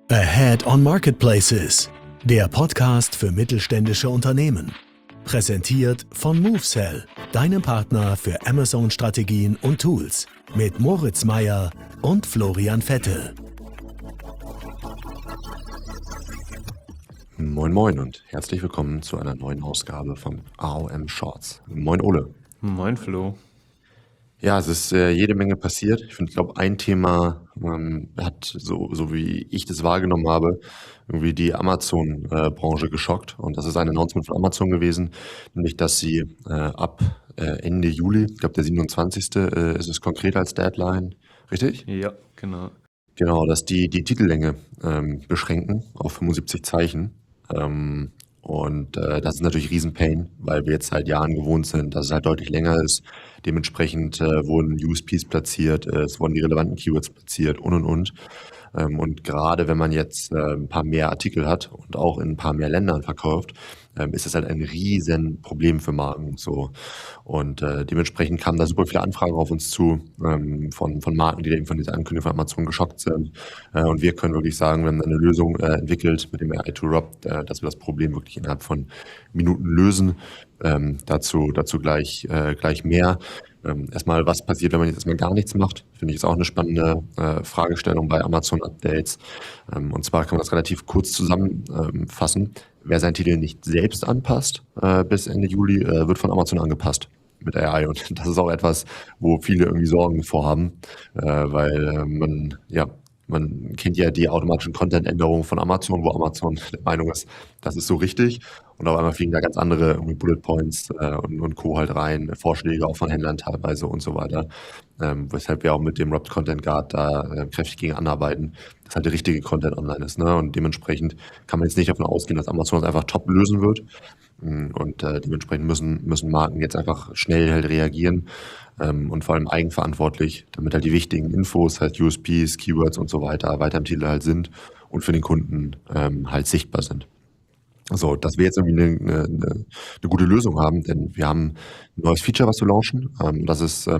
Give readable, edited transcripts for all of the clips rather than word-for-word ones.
Ahead on Marketplaces, der Podcast für mittelständische Unternehmen. Präsentiert von MoveSell, deinem Partner für Amazon-Strategien und Tools. Mit Moritz Meyer und Florian Vettel. Moin Moin und herzlich willkommen zu einer neuen Ausgabe von AOM Shorts. Moin Ole. Moin Flo. Ja, es ist jede Menge passiert. Ich glaube, ein Thema hat, so wie ich das wahrgenommen habe, irgendwie die Amazon-Branche geschockt. Und das ist ein Announcement von Amazon gewesen, nämlich, dass sie ab Ende Juli, ich glaube der 27. Ist es konkret als Deadline, richtig? Ja, genau. Genau, dass die Titellänge beschränken auf 75 Zeichen. Das ist natürlich Riesenpain, weil wir jetzt seit Jahren gewohnt sind, dass es halt deutlich länger ist. Dementsprechend wurden USPs platziert, es wurden die relevanten Keywords platziert und. Und gerade wenn man jetzt ein paar mehr Artikel hat und auch in ein paar mehr Ländern verkauft, ist es halt ein riesen Problem für Marken. So. Und dementsprechend kamen da super viele Anfragen auf uns zu von Marken, die eben von dieser Ankündigung von Amazon geschockt sind. Und wir können wirklich sagen, wir haben eine Lösung entwickelt mit dem AI2Rob, dass wir das Problem wirklich innerhalb von Minuten lösen. Dazu gleich mehr. Erstmal, was passiert, wenn man jetzt erstmal gar nichts macht, finde ich ist auch eine spannende Fragestellung bei Amazon-Updates. Und zwar kann man das relativ kurz zusammenfassen. Wer seinen Titel nicht selbst anpasst bis Ende Juli, wird von Amazon angepasst mit AI. Und das ist auch etwas, wo viele irgendwie Sorgen vorhaben, weil man kennt ja die automatischen Content-Änderungen von Amazon, wo Amazon der Meinung ist, das ist so richtig. Und auf einmal fliegen da ganz andere irgendwie Bullet Points und Co. halt rein, Vorschläge auch von Händlern teilweise und so weiter. Weshalb wir auch mit dem Wrapped Content Guard da kräftig gegen anarbeiten, dass halt der richtige Content online ist. Ne? Und dementsprechend kann man jetzt nicht davon ausgehen, dass Amazon das einfach top lösen wird. Und dementsprechend müssen Marken jetzt einfach schnell halt reagieren und vor allem eigenverantwortlich, damit halt die wichtigen Infos, halt USPs, Keywords und so weiter im Titel halt sind und für den Kunden halt sichtbar sind. So, dass wir jetzt irgendwie eine gute Lösung haben, denn wir haben ein neues Feature, was wir launchen. Das ist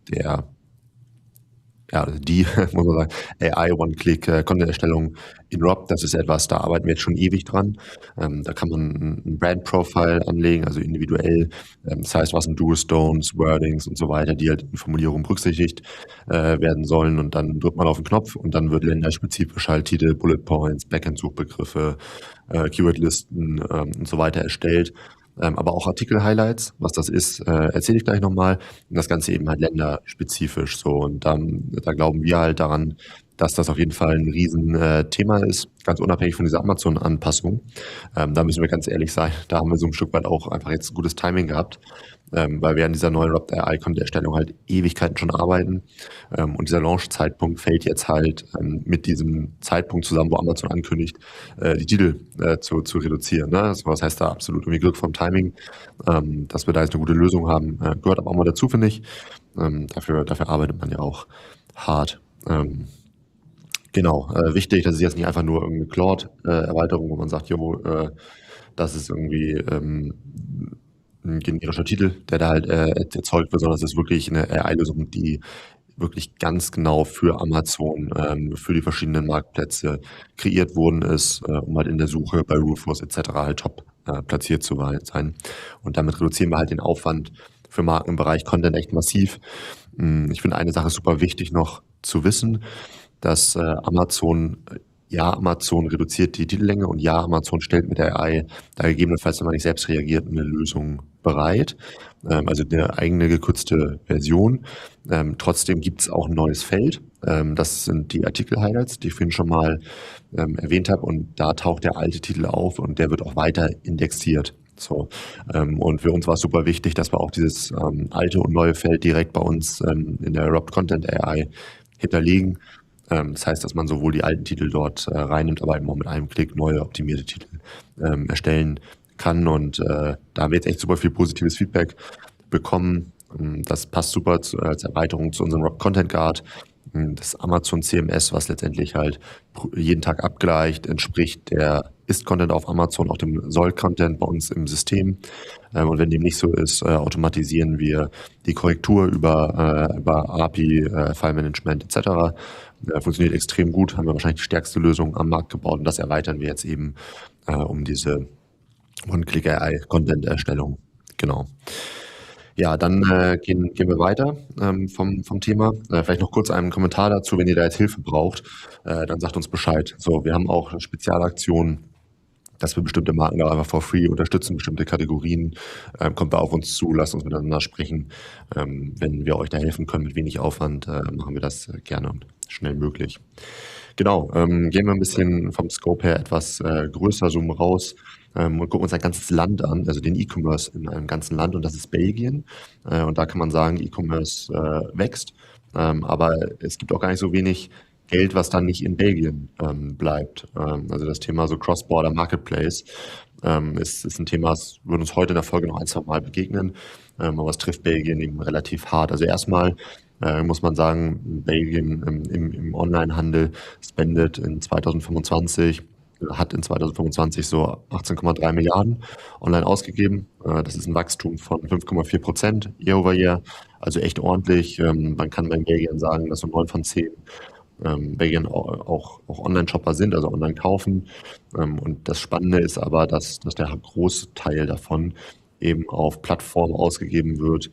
die, muss man sagen, AI One-Click-Content-Erstellung in Rob. Das ist etwas, da arbeiten wir jetzt schon ewig dran. Da kann man ein Brand-Profile anlegen, also individuell. Das heißt, was sind Do's, Don'ts, Wordings und so weiter, die halt in Formulierungen berücksichtigt werden sollen. Und dann drückt man auf den Knopf und dann wird länderspezifisch halt Titel, Bullet Points, Backend-Suchbegriffe, Keywordlisten und so weiter erstellt. Aber auch Artikel-Highlights, was das ist, erzähle ich gleich nochmal. Und das Ganze eben halt länderspezifisch so. Und da glauben wir halt daran, dass das auf jeden Fall ein Riesenthema ist, ganz unabhängig von dieser Amazon-Anpassung. Da müssen wir ganz ehrlich sein, da haben wir so ein Stück weit auch einfach jetzt gutes Timing gehabt, weil wir an dieser neuen Wrapped AI-Content-Erstellung halt Ewigkeiten schon arbeiten. Und dieser Launch-Zeitpunkt fällt jetzt halt mit diesem Zeitpunkt zusammen, wo Amazon ankündigt, die Titel zu reduzieren. Ne? Das heißt da absolut irgendwie Glück vom Timing, dass wir da jetzt eine gute Lösung haben. Gehört aber auch mal dazu, finde ich. Dafür arbeitet man ja auch hart. Genau, wichtig, das ist jetzt nicht einfach nur irgendeine Claude-Erweiterung, wo man sagt, das ist irgendwie ein generischer Titel, der da halt erzeugt wird, sondern es ist wirklich eine AI-Lösung, die wirklich ganz genau für Amazon, für die verschiedenen Marktplätze kreiert worden ist, um halt in der Suche bei Rufus etc. halt top platziert zu sein. Und damit reduzieren wir halt den Aufwand für Marken im Bereich Content echt massiv. Ich finde eine Sache super wichtig noch zu wissen, dass Amazon reduziert die Titellänge und Amazon stellt mit der AI da gegebenenfalls, wenn man nicht selbst reagiert, eine Lösung bereit. Also eine eigene gekürzte Version. Trotzdem gibt es auch ein neues Feld. Das sind die Artikel-Highlights, die ich vorhin schon mal erwähnt habe. Und da taucht der alte Titel auf und der wird auch weiter indexiert. So. Und für uns war es super wichtig, dass wir auch dieses alte und neue Feld direkt bei uns in der Wrapped Content AI hinterlegen. Das heißt, dass man sowohl die alten Titel dort reinnimmt, aber eben auch mit einem Klick neue optimierte Titel erstellen kann. Und da haben wir jetzt echt super viel positives Feedback bekommen. Das passt super als Erweiterung zu unserem Wrapped Content Guard. Das Amazon CMS, was letztendlich halt jeden Tag abgleicht, entspricht der Ist-Content auf Amazon auch dem Soll-Content bei uns im System. Und wenn dem nicht so ist, automatisieren wir die Korrektur über API, File-Management etc. Funktioniert extrem gut, haben wir wahrscheinlich die stärkste Lösung am Markt gebaut und das erweitern wir jetzt eben um diese One-Click-AI-Content-Erstellung. Genau. Ja, dann gehen wir weiter vom Thema. Vielleicht noch kurz einen Kommentar dazu, wenn ihr da jetzt Hilfe braucht, dann sagt uns Bescheid. So, wir haben auch eine Spezialaktion, dass wir bestimmte Marken da einfach for free unterstützen, bestimmte Kategorien. Kommt da auf uns zu, lasst uns miteinander sprechen. Wenn wir euch da helfen können mit wenig Aufwand, machen wir das gerne und schnell möglich. Genau, gehen wir ein bisschen vom Scope her etwas größer, zoomen raus und gucken uns ein ganzes Land an, also den E-Commerce in einem ganzen Land, und das ist Belgien. Und da kann man sagen, E-Commerce wächst, aber es gibt auch gar nicht so wenig Geld, was dann nicht in Belgien bleibt. Also das Thema so Cross-Border Marketplace ist ein Thema, das wird uns heute in der Folge noch ein, zwei Mal begegnen, aber es trifft Belgien eben relativ hart. Also erstmal muss man sagen, Belgien im Onlinehandel spendet in 2025, hat in 2025 so 18,3 Milliarden online ausgegeben. Das ist ein Wachstum von 5,4% year over year, also echt ordentlich. Man kann bei Belgien sagen, dass so 9 von 10 Belgien auch Online-Shopper sind, also online kaufen. Und das Spannende ist aber, dass der große Teil davon eben auf Plattformen ausgegeben wird,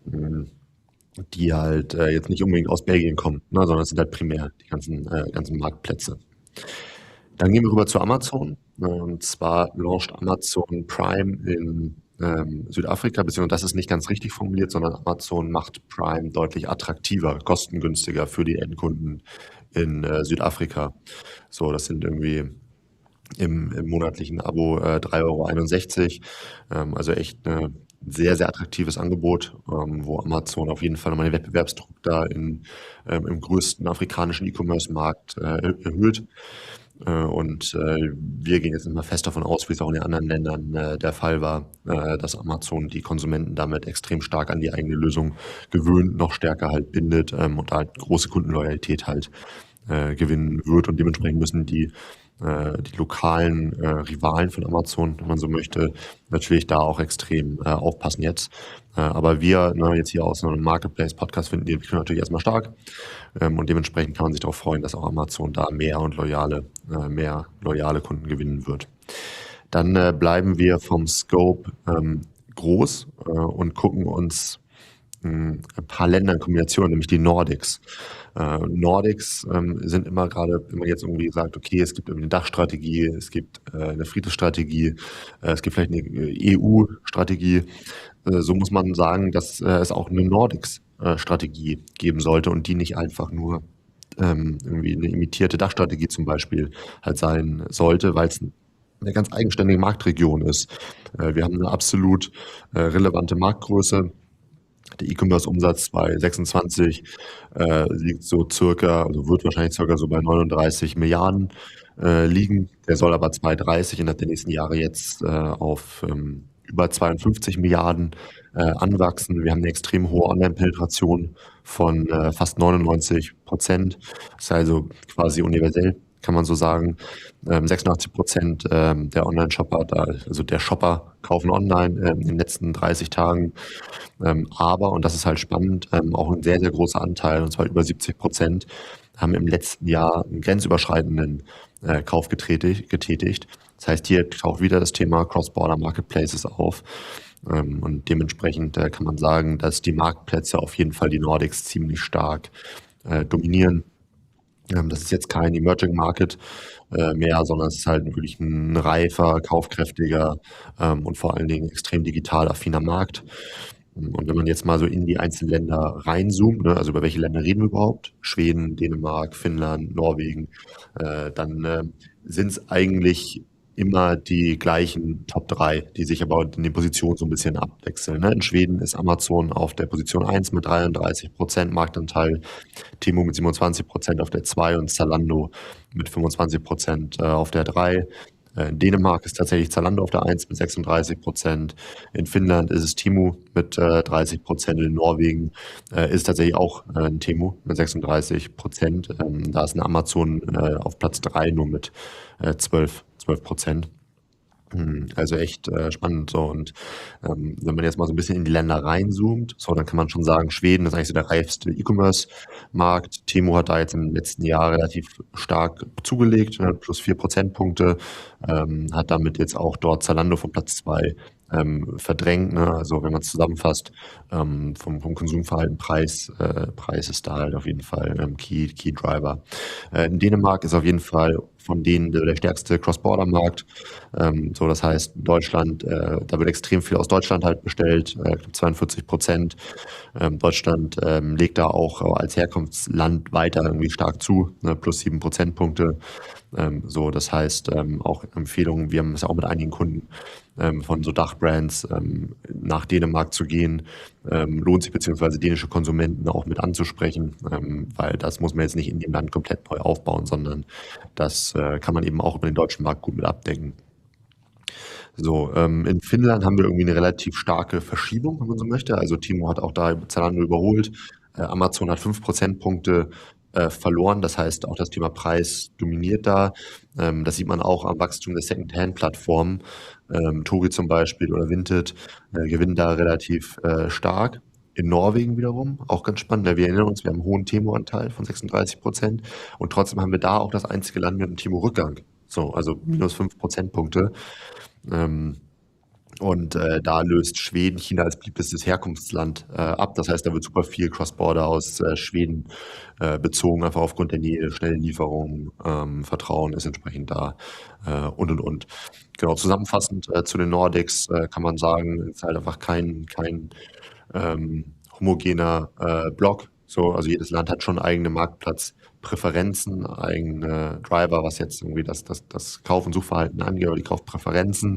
die halt jetzt nicht unbedingt aus Belgien kommen, ne, sondern es sind halt primär die ganzen Marktplätze. Dann gehen wir rüber zu Amazon. Und zwar launcht Amazon Prime in Südafrika, beziehungsweise das ist nicht ganz richtig formuliert, sondern Amazon macht Prime deutlich attraktiver, kostengünstiger für die Endkunden in Südafrika. So, das sind irgendwie im monatlichen Abo 3,61 €. Also echt ein sehr, sehr attraktives Angebot, wo Amazon auf jeden Fall nochmal den Wettbewerbsdruck da im größten afrikanischen E-Commerce-Markt erhöht. Und wir gehen jetzt immer fest davon aus, wie es auch in den anderen Ländern der Fall war, dass Amazon die Konsumenten damit extrem stark an die eigene Lösung gewöhnt, noch stärker halt bindet und halt große Kundenloyalität halt gewinnen wird. Und dementsprechend müssen die lokalen Rivalen von Amazon, wenn man so möchte, natürlich da auch extrem aufpassen jetzt. Aber wir jetzt hier aus einem Marketplace-Podcast finden die Entwicklung natürlich erstmal stark. Und dementsprechend kann man sich darauf freuen, dass auch Amazon da mehr loyale Kunden gewinnen wird. Dann bleiben wir vom Scope groß und gucken uns ein paar Länder in Kombination, nämlich die Nordics. Nordics sind immer gerade, wenn man jetzt irgendwie sagt, okay, es gibt eine Dachstrategie, es gibt eine Friedensstrategie, es gibt vielleicht eine EU-Strategie, so muss man sagen, dass es auch eine Nordics-Strategie geben sollte und die nicht einfach nur irgendwie eine imitierte Dachstrategie zum Beispiel halt sein sollte, weil es eine ganz eigenständige Marktregion ist. Wir haben eine absolut relevante Marktgröße. Der E-Commerce-Umsatz bei 26 liegt so wird wahrscheinlich circa so bei 39 Milliarden liegen. Der soll aber 2030 innerhalb der nächsten Jahre jetzt auf über 52 Milliarden anwachsen. Wir haben eine extrem hohe Online-Penetration von fast 99%. Das ist also quasi universell, kann man so sagen. 86% der Online-Shopper, also der Shopper, kaufen online in den letzten 30 Tagen. Aber, und das ist halt spannend, auch ein sehr, sehr großer Anteil, und zwar über 70%, haben im letzten Jahr einen grenzüberschreitenden Kauf getätigt. Das heißt, hier taucht wieder das Thema Cross-Border Marketplaces auf. Und dementsprechend kann man sagen, dass die Marktplätze auf jeden Fall die Nordics ziemlich stark dominieren. Das ist jetzt kein Emerging Market mehr, sondern es ist halt wirklich ein reifer, kaufkräftiger und vor allen Dingen extrem digital affiner Markt. Und wenn man jetzt mal so in die einzelnen Länder reinzoomt, also über welche Länder reden wir überhaupt? Schweden, Dänemark, Finnland, Norwegen, dann sind es eigentlich immer die gleichen Top 3, die sich aber in den Positionen so ein bisschen abwechseln. In Schweden ist Amazon auf der Position 1 mit 33% Marktanteil, Temu mit 27% auf der 2 und Zalando mit 25% auf der 3. In Dänemark ist tatsächlich Zalando auf der 1 mit 36%. In Finnland ist es Temu mit 30%. In Norwegen ist es tatsächlich auch ein Temu mit 36%. Da ist ein Amazon auf Platz 3 nur mit 12 12%. Also echt spannend so. Und wenn man jetzt mal so ein bisschen in die Länder reinzoomt, so, dann kann man schon sagen, Schweden ist eigentlich so der reifste E-Commerce-Markt. Temu hat da jetzt im letzten Jahr relativ stark zugelegt, plus 4 Prozentpunkte, hat damit jetzt auch dort Zalando von Platz 2 verdrängt. Ne? Also wenn man es zusammenfasst, vom Konsumverhalten, Preis ist da halt auf jeden Fall Key Driver. In Dänemark ist auf jeden Fall von denen der stärkste Cross-Border-Markt. So, das heißt, Deutschland, da wird extrem viel aus Deutschland halt bestellt, 42%. Deutschland legt da auch als Herkunftsland weiter irgendwie stark zu, ne, plus 7 Prozentpunkte. So, das heißt, auch Empfehlungen, wir haben es auch mit einigen Kunden von so Dachbrands nach Dänemark zu gehen, lohnt sich, beziehungsweise dänische Konsumenten auch mit anzusprechen, weil das muss man jetzt nicht in dem Land komplett neu aufbauen, sondern das kann man eben auch über den deutschen Markt gut mit abdecken. So, in Finnland haben wir irgendwie eine relativ starke Verschiebung, wenn man so möchte. Also Temu hat auch da Zalando überholt. Amazon hat 5 Prozentpunkte verloren. Das heißt, auch das Thema Preis dominiert da. Das sieht man auch am Wachstum der Second-Hand-Plattformen. Togi zum Beispiel oder Vinted gewinnen da relativ stark. In Norwegen wiederum, auch ganz spannend. Wir erinnern uns, wir haben einen hohen Temu-Anteil von 36% und trotzdem haben wir da auch das einzige Land mit einem Temu-Rückgang. So, also minus 5 Prozentpunkte. Und da löst Schweden China als beliebtestes Herkunftsland ab. Das heißt, da wird super viel Cross-Border aus Schweden bezogen, einfach aufgrund der Nähe, schnelle Lieferungen, Vertrauen ist entsprechend da und. Genau, zusammenfassend zu den Nordics kann man sagen, es ist halt einfach kein homogener Block. So, also jedes Land hat schon eigene Marktplatzpräferenzen, eigene Driver, was jetzt irgendwie das Kauf- und Suchverhalten angeht, oder die Kaufpräferenzen.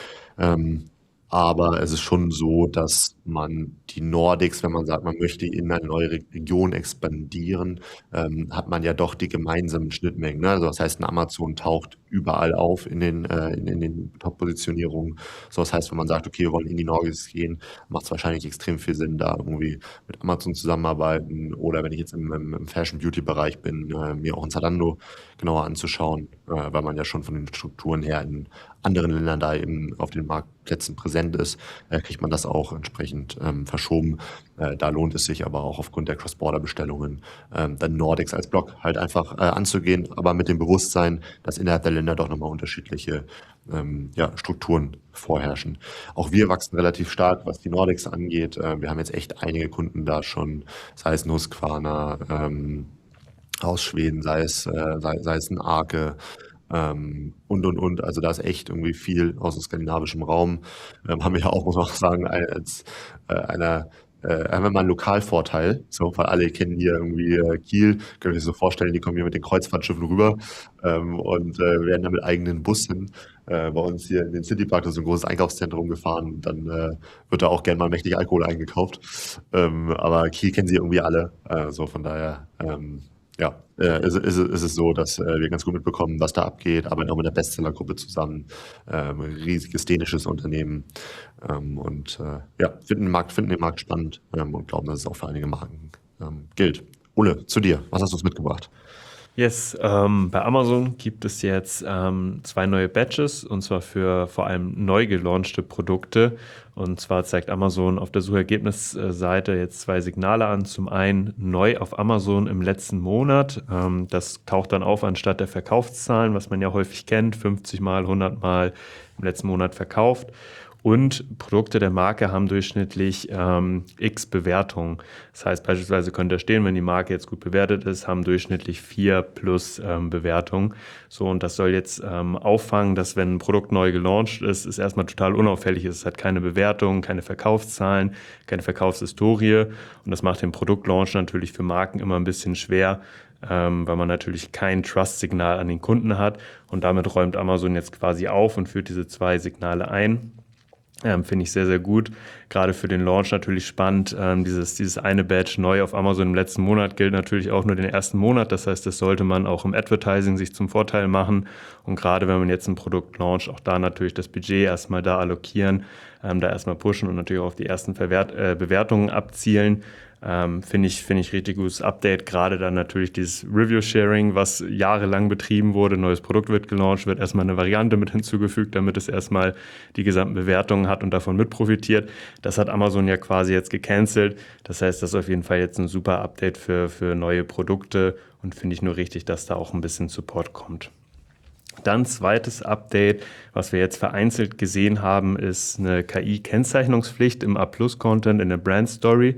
Aber es ist schon so, dass man die Nordics, wenn man sagt, man möchte in eine neue Region expandieren, hat man ja doch die gemeinsamen Schnittmengen. Ne? Also das heißt, ein Amazon taucht überall auf in den Top-Positionierungen. So, das heißt, wenn man sagt, okay, wir wollen in die Nordics gehen, macht es wahrscheinlich extrem viel Sinn, da irgendwie mit Amazon zusammenarbeiten. Oder wenn ich jetzt im Fashion-Beauty-Bereich bin, mir auch ein Zalando genauer anzuschauen, weil man ja schon von den Strukturen her in anderen Ländern da eben auf den Marktplätzen präsent ist, kriegt man das auch entsprechend verschoben. Da lohnt es sich aber auch aufgrund der Cross-Border-Bestellungen dann Nordics als Block halt einfach anzugehen, aber mit dem Bewusstsein, dass innerhalb der Länder doch nochmal unterschiedliche Strukturen vorherrschen. Auch wir wachsen relativ stark, was die Nordics angeht. Wir haben jetzt echt einige Kunden da schon, sei es Husqvarna aus Schweden, sei es ein Arke, und. Also da ist echt irgendwie viel aus dem skandinavischen Raum. Haben wir ja auch, muss man auch sagen, als haben wir mal einen Lokalvorteil, so, weil alle kennen hier irgendwie Kiel, können sich so vorstellen, die kommen hier mit den Kreuzfahrtschiffen rüber und werden dann mit eigenen Bussen bei uns hier in den Citypark, das ist ein großes Einkaufszentrum, gefahren. Dann wird da auch gerne mal mächtig Alkohol eingekauft. Aber Kiel kennen sie irgendwie alle, so von daher ist es so, dass wir ganz gut mitbekommen, was da abgeht, arbeiten auch mit der Bestsellergruppe zusammen, riesiges dänisches Unternehmen finden den Markt spannend und glauben, dass es auch für einige Marken gilt. Ole, zu dir, was hast du uns mitgebracht? Yes, bei Amazon gibt es jetzt 2 neue Batches, und zwar für vor allem neu gelaunchte Produkte. Und zwar zeigt Amazon auf der Suchergebnisseite jetzt 2 Signale an. Zum einen neu auf Amazon im letzten Monat. Das taucht dann auf anstatt der Verkaufszahlen, was man ja häufig kennt, 50 Mal, 100 Mal im letzten Monat verkauft. Und Produkte der Marke haben durchschnittlich x Bewertungen. Das heißt, beispielsweise könnte da stehen, wenn die Marke jetzt gut bewertet ist, haben durchschnittlich 4 plus Bewertungen. So, und das soll jetzt auffangen, dass wenn ein Produkt neu gelauncht ist, es erstmal total unauffällig ist. Es hat keine Bewertungen, keine Verkaufszahlen, keine Verkaufshistorie. Und das macht den Produktlaunch natürlich für Marken immer ein bisschen schwer, weil man natürlich kein Trust-Signal an den Kunden hat. Und damit räumt Amazon jetzt quasi auf und führt diese 2 Signale ein. Finde ich sehr, sehr gut. Gerade für den Launch natürlich spannend. Dieses eine Badge neu auf Amazon im letzten Monat gilt natürlich auch nur den ersten Monat. Das heißt, das sollte man auch im Advertising sich zum Vorteil machen. Und gerade wenn man jetzt ein Produkt launcht, auch da natürlich das Budget erstmal da allokieren, da erstmal pushen und natürlich auch auf die ersten Bewertungen abzielen. Finde ich richtig gutes Update. Gerade dann natürlich dieses Review-Sharing, was jahrelang betrieben wurde. Neues Produkt wird gelauncht, wird erstmal eine Variante mit hinzugefügt, damit es erstmal die gesamten Bewertungen hat und davon mit profitiert. Das hat Amazon ja quasi jetzt gecancelt. Das heißt, das ist auf jeden Fall jetzt ein super Update für neue Produkte und finde ich nur richtig, dass da auch ein bisschen Support kommt. Dann zweites Update, was wir jetzt vereinzelt gesehen haben, ist eine KI-Kennzeichnungspflicht im A+-Content in der Brand Story.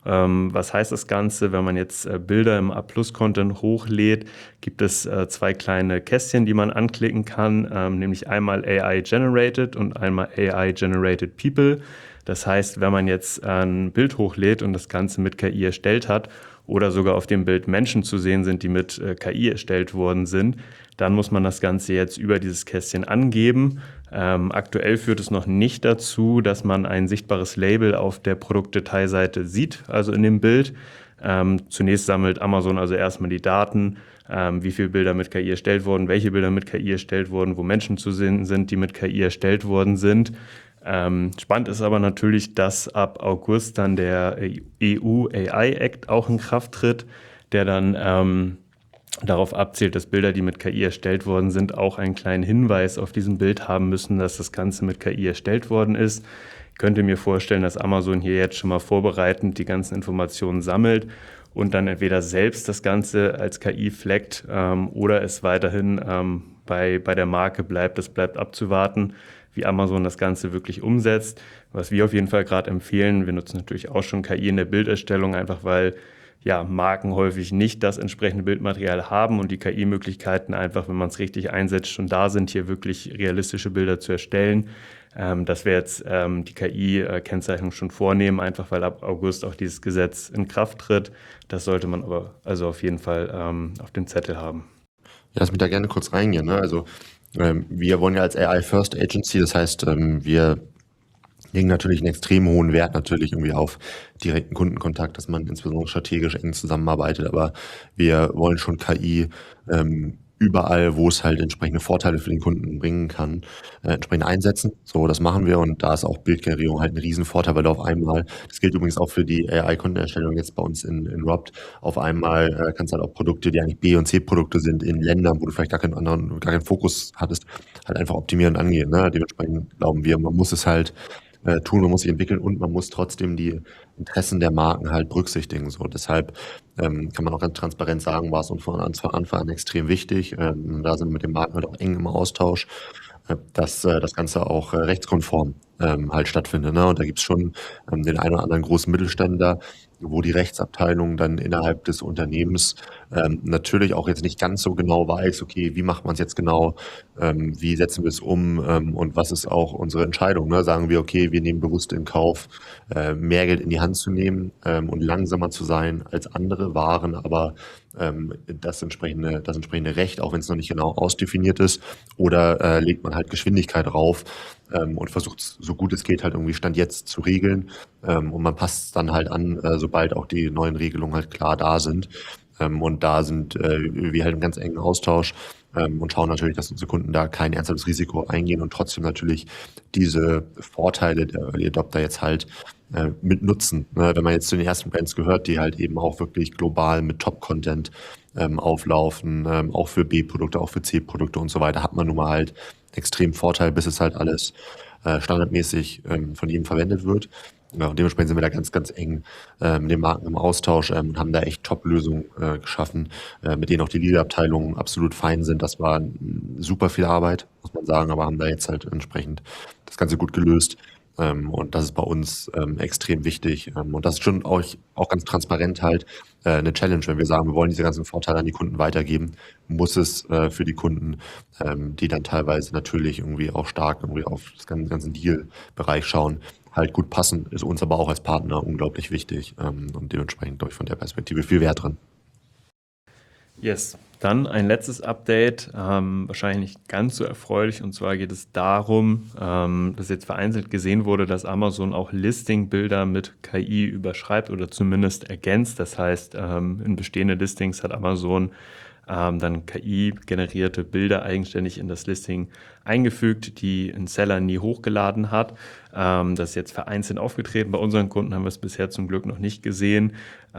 Was heißt das Ganze? Wenn man jetzt Bilder im A+-Content hochlädt, gibt es zwei kleine Kästchen, die man anklicken kann, nämlich einmal AI-Generated und einmal AI-Generated People. Das heißt, wenn man jetzt ein Bild hochlädt und das Ganze mit KI erstellt hat oder sogar auf dem Bild Menschen zu sehen sind, die mit KI erstellt worden sind, dann muss man das Ganze jetzt über dieses Kästchen angeben. Aktuell führt es noch nicht dazu, dass man ein sichtbares Label auf der Produktdetailseite sieht, also in dem Bild. Zunächst sammelt Amazon also erstmal die Daten, wie viele Bilder mit KI erstellt wurden, welche Bilder mit KI erstellt wurden, wo Menschen zu sehen sind, die mit KI erstellt worden sind. Spannend ist aber natürlich, dass ab August dann der EU AI Act auch in Kraft tritt, der dann darauf abzielt, dass Bilder, die mit KI erstellt worden sind, auch einen kleinen Hinweis auf diesem Bild haben müssen, dass das Ganze mit KI erstellt worden ist. Ich könnte mir vorstellen, dass Amazon hier jetzt schon mal vorbereitend die ganzen Informationen sammelt und dann entweder selbst das Ganze als KI flaggt oder es weiterhin bei der Marke bleibt. Das bleibt abzuwarten, wie Amazon das Ganze wirklich umsetzt. Was wir auf jeden Fall gerade empfehlen, wir nutzen natürlich auch schon KI in der Bilderstellung, einfach weil Marken häufig nicht das entsprechende Bildmaterial haben und die KI-Möglichkeiten einfach, wenn man es richtig einsetzt, schon da sind, hier wirklich realistische Bilder zu erstellen. Dass wir jetzt die KI-Kennzeichnung schon vornehmen, einfach weil ab August auch dieses Gesetz in Kraft tritt. Das sollte man aber also auf jeden Fall auf dem Zettel haben. Ja, lass mich da gerne kurz reingehen. Ne? Also wir wollen ja als AI First Agency, das heißt, wir legen natürlich einen extrem hohen Wert natürlich irgendwie auf direkten Kundenkontakt, dass man insbesondere strategisch eng zusammenarbeitet, aber wir wollen schon KI überall, wo es halt entsprechende Vorteile für den Kunden bringen kann, entsprechend einsetzen. So, das machen wir und da ist auch Bildgenerierung halt ein Riesenvorteil, weil du auf einmal, das gilt übrigens auch für die AI-Content-Erstellung jetzt bei uns in Robt, auf einmal kannst du halt auch Produkte, die eigentlich B- und C-Produkte sind, in Ländern, wo du vielleicht gar keinen Fokus hattest, halt einfach optimieren und angehen. Ne? Dementsprechend glauben wir, man muss es halt tun, man muss sich entwickeln und man muss trotzdem die Interessen der Marken halt berücksichtigen. So, deshalb kann man auch ganz transparent sagen, war es uns von Anfang an extrem wichtig. Da sind wir mit den Marken halt auch eng im Austausch, dass das Ganze auch rechtskonform halt stattfindet. Ne? Und da gibt's schon den einen oder anderen großen Mittelständler, wo die Rechtsabteilung dann innerhalb des Unternehmens natürlich auch jetzt nicht ganz so genau weiß, okay, wie macht man es jetzt genau, wie setzen wir es um und was ist auch unsere Entscheidung. Ne? Sagen wir, okay, wir nehmen bewusst in Kauf, mehr Geld in die Hand zu nehmen und langsamer zu sein als andere Waren, aber das entsprechende Recht, auch wenn es noch nicht genau ausdefiniert ist, oder legt man halt Geschwindigkeit drauf und versucht so gut es geht halt irgendwie Stand jetzt zu regeln und man passt es dann halt an, sobald auch die neuen Regelungen halt klar da sind. Und da sind wir halt im ganz engen Austausch und schauen natürlich, dass unsere Kunden da kein ernsthaftes Risiko eingehen und trotzdem natürlich diese Vorteile der Early Adopter jetzt halt mit nutzen. Wenn man jetzt zu den ersten Brands gehört, die halt eben auch wirklich global mit Top-Content auflaufen, auch für B-Produkte, auch für C-Produkte und so weiter, hat man nun mal halt extrem Vorteil, bis es halt alles standardmäßig von jedem verwendet wird. Ja, und dementsprechend sind wir da ganz, ganz eng mit den Marken im Austausch und haben da echt Top-Lösungen geschaffen, mit denen auch die Lead-Abteilungen absolut fein sind. Das war super viel Arbeit, muss man sagen, aber haben da jetzt halt entsprechend das Ganze gut gelöst. Und das ist bei uns extrem wichtig. Und das ist schon auch ganz transparent halt eine Challenge, wenn wir sagen, wir wollen diese ganzen Vorteile an die Kunden weitergeben, muss es für die Kunden, die dann teilweise natürlich irgendwie auch stark irgendwie auf das ganzen Deal-Bereich schauen, halt gut passen, ist uns aber auch als Partner unglaublich wichtig und dementsprechend von der Perspektive viel Wert drin. Yes, dann ein letztes Update, wahrscheinlich nicht ganz so erfreulich, und zwar geht es darum, dass jetzt vereinzelt gesehen wurde, dass Amazon auch Listing-Bilder mit KI überschreibt oder zumindest ergänzt. Das heißt, in bestehende Listings hat Amazon dann KI-generierte Bilder eigenständig in das Listing eingefügt, die ein Seller nie hochgeladen hat. Das ist jetzt vereinzelt aufgetreten. Bei unseren Kunden haben wir es bisher zum Glück noch nicht gesehen.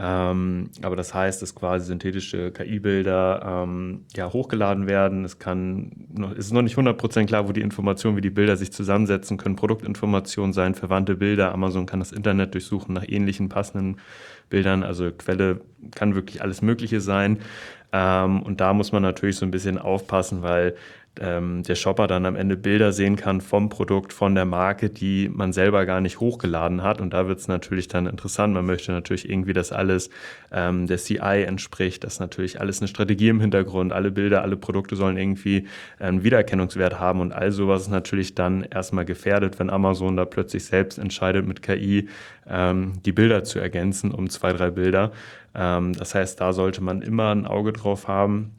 Aber das heißt, dass quasi synthetische KI-Bilder hochgeladen werden. Es ist noch nicht 100% klar, wo die Informationen, wie die Bilder sich zusammensetzen können. Produktinformationen sein, verwandte Bilder. Amazon kann das Internet durchsuchen nach ähnlichen passenden Bildern. Also Quelle kann wirklich alles Mögliche sein. Und da muss man natürlich so ein bisschen aufpassen, weil der Shopper dann am Ende Bilder sehen kann vom Produkt, von der Marke, die man selber gar nicht hochgeladen hat. Und da wird es natürlich dann interessant. Man möchte natürlich irgendwie, dass alles der CI entspricht, dass natürlich alles eine Strategie im Hintergrund, alle Bilder, alle Produkte sollen irgendwie einen Wiedererkennungswert haben. Und all sowas ist natürlich dann erstmal gefährdet, wenn Amazon da plötzlich selbst entscheidet, mit KI die Bilder zu ergänzen um 2, 3 Bilder. Das heißt, da sollte man immer ein Auge drauf haben.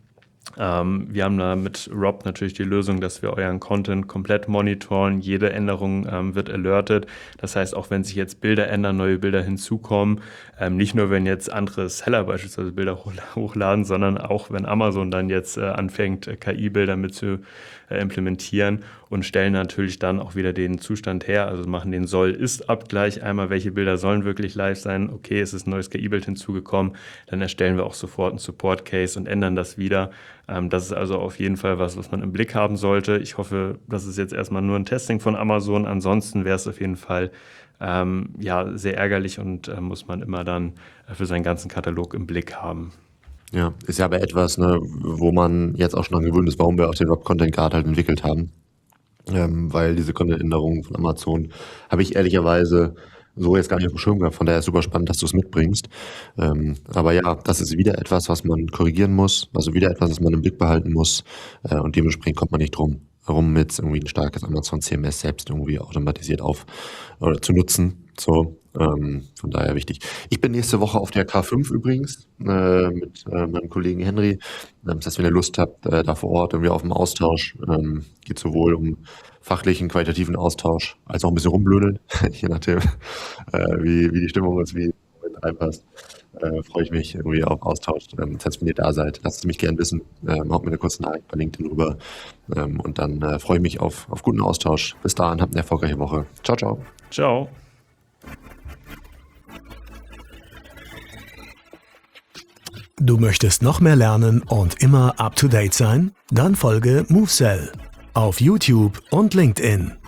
Wir haben da mit Rob natürlich die Lösung, dass wir euren Content komplett monitoren. Jede Änderung wird alertet. Das heißt, auch wenn sich jetzt Bilder ändern, neue Bilder hinzukommen, nicht nur wenn jetzt andere Seller beispielsweise Bilder hochladen, sondern auch wenn Amazon dann jetzt anfängt, KI-Bilder mit zu implementieren und stellen natürlich dann auch wieder den Zustand her, also machen den Soll-Ist-Abgleich einmal, welche Bilder sollen wirklich live sein, okay, es ist ein neues KI-Bild hinzugekommen, dann erstellen wir auch sofort einen Support-Case und ändern das wieder. Das ist also auf jeden Fall was man im Blick haben sollte. Ich hoffe, das ist jetzt erstmal nur ein Testing von Amazon, ansonsten wäre es auf jeden Fall sehr ärgerlich und muss man immer dann für seinen ganzen Katalog im Blick haben. Ja, ist ja aber etwas, ne, wo man jetzt auch schon dran gewöhnt ist, warum wir auch den Rob Content Guard halt entwickelt haben. Weil diese Content-Änderungen von Amazon habe ich ehrlicherweise so jetzt gar nicht auf dem Schirm gehabt. Von daher ist super spannend, dass du es mitbringst. Aber ja, das ist wieder etwas, was man korrigieren muss, also wieder etwas, was man im Blick behalten muss. Und dementsprechend kommt man nicht drum herum, mit irgendwie ein starkes Amazon CMS selbst irgendwie automatisiert zu nutzen. So, von daher wichtig. Ich bin nächste Woche auf der K5 übrigens mit meinem Kollegen Henry. Das heißt, wenn ihr Lust habt, da vor Ort irgendwie auf dem Austausch, geht sowohl um fachlichen, qualitativen Austausch, als auch ein bisschen rumblödeln, je nachdem, wie die Stimmung ist, wie es reinpasst. Freue ich mich irgendwie auf Austausch. Das heißt, wenn ihr da seid, lasst es mich gerne wissen. Haut mir eine kurze Nachricht bei LinkedIn rüber. Und dann freue ich mich auf guten Austausch. Bis dahin, habt eine erfolgreiche Woche. Ciao, ciao. Ciao. Du möchtest noch mehr lernen und immer up to date sein? Dann folge MoveSell auf YouTube und LinkedIn.